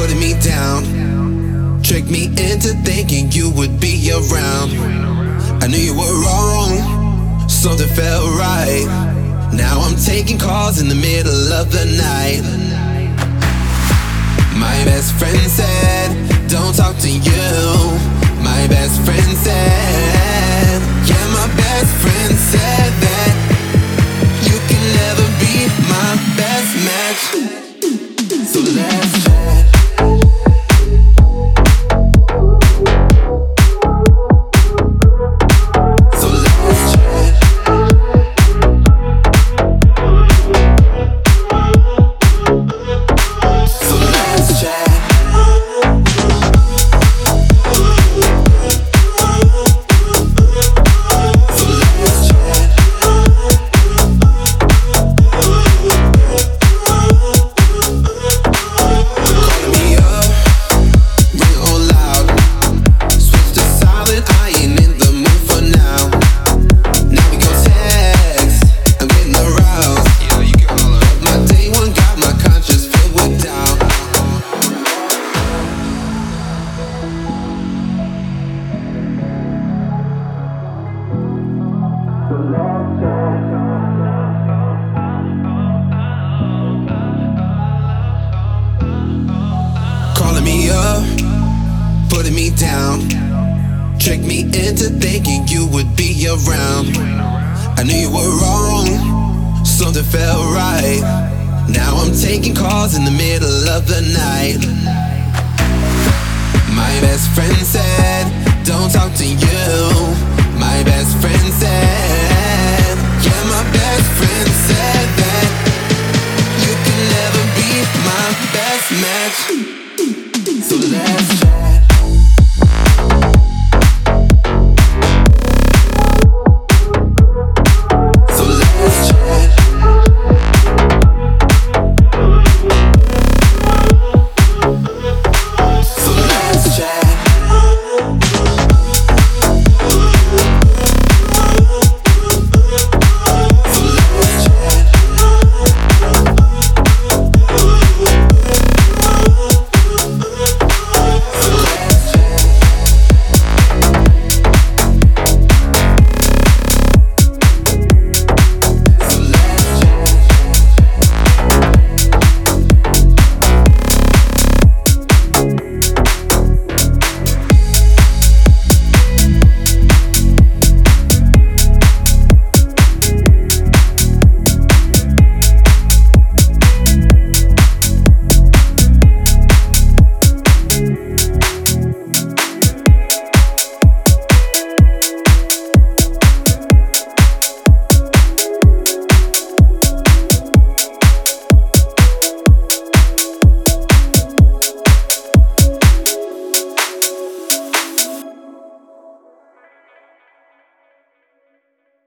putting me down. Tricked me into thinking you would be around. I knew you were wrong, something felt right. Now I'm taking calls in the middle of the night. My best friend said, don't talk to you. My best friend said, yeah, my best friend said that you can never be my best match. So let's chat. Calling me up, putting me down. Tricked me into thinking you would be around. I knew you were wrong, something felt right. Now I'm taking calls in the middle of the night. My best friend said, don't talk to you. My best friend said, yeah, my best friend said that you can never be my best match.